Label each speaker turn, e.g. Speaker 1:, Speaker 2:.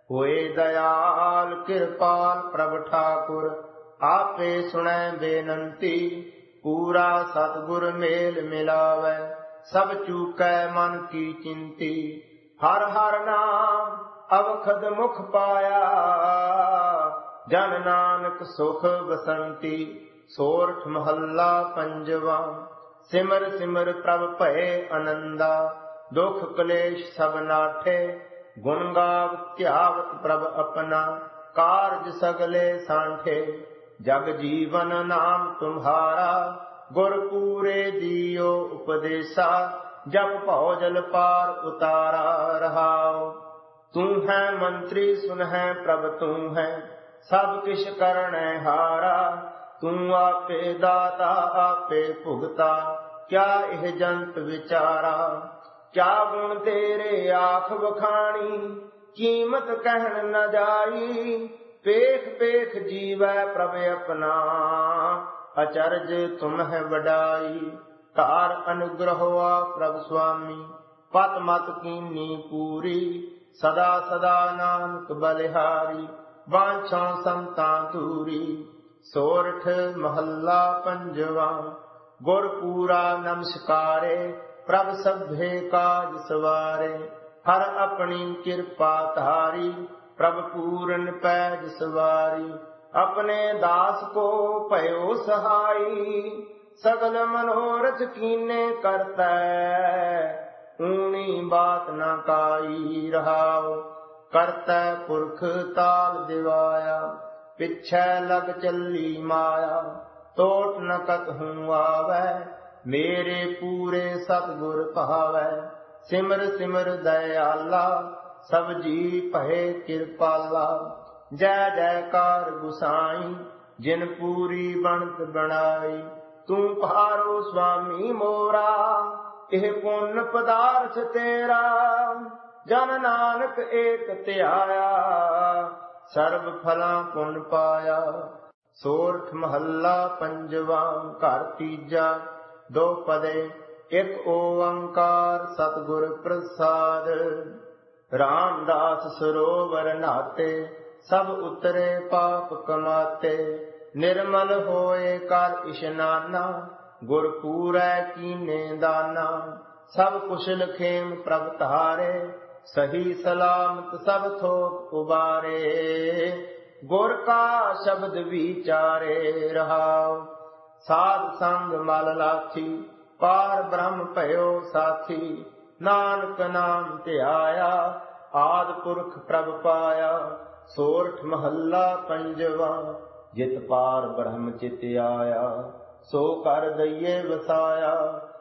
Speaker 1: होए दयाल कृपाल प्रभ ठाकुर, आपे सुनै बेनंती। पूरा सतगुर मेल मिलावै, सब चूकै मन की चिंती। हर हर नाम अवखद मुख पाया, जन नानक सुख बसंती। सोरठ महला पंजवा। सिमर सिमर प्रभ भये आनंदा, दुख क्लेश सब नाठे। गुण गावत ध्यावत प्रभ अपना, कारज सगले सांठे। जग जीवन नाम तुम्हारा, गुर पूरे दियो उपदेशा। जब भौ जल पार उतारा रहाओ। तू है मंत्री सुन है प्रभ तू है, सब किश करने हारा। तू आपे दाता आपे भुगता, क्या यह जंत विचारा। क्या गुण तेरे आख बखानी, कीमत कहन न जाई। पेख पेख जीवै प्रभ अपना, अचरज तुम है बड़ाई। कार अनुग्रह हुआ प्रभ स्वामी, पत मत कीनी पूरी। सदा सदा नानक बलिहारी, बांछों संतां दूरी। सोरठ महला पंजवा। गुर पूरा नमस्कारे, प्रभ सभे काज सवारे। हर अपनी कृपा धारी, प्रभ पूरन पैज सवारी। अपने दास को भयो सहाई, सगल मनोरथ कीने करतै। ऊनी बात न काई रहाओ, करतै पुरख ताल दिवाया। पिछै लग चली माया, टोट न कतहूँ आवै। मेरे पूरे सतगुर भावै, सिमर सिमर दयाला। सब जी भये कृपाला, जय जयकार गुसाई। जिन पूरी बनत बनाई, तू भारो स्वामी मोरा। यह पुण्य पदार्थ तेरा, जन नानक एक त्याया। सर्व फला पुण्य पाया। सोरठ महला पंजवा। घर तीजा। दो पदे एक ओंकार सतगुर प्रसाद। रामदास सरोवर नाते, सब उतरे पाप कमाते। निर्मल होए कर इशनाना, गुर पूरै कीने दाना। सब कुशल खेम प्रभ तारे, सही सलामत सब थोक उबारे। गुर का शब्द विचारे रहाओ, साध संग मल लाथी। पार ब्रह्म भयो साथी, नानक नाम ध्याया। आद पुरख प्रभ पाया। सोरठ महला पंजवा। जित पार ब्रह्म चित आया, सो कर दइए वसाया।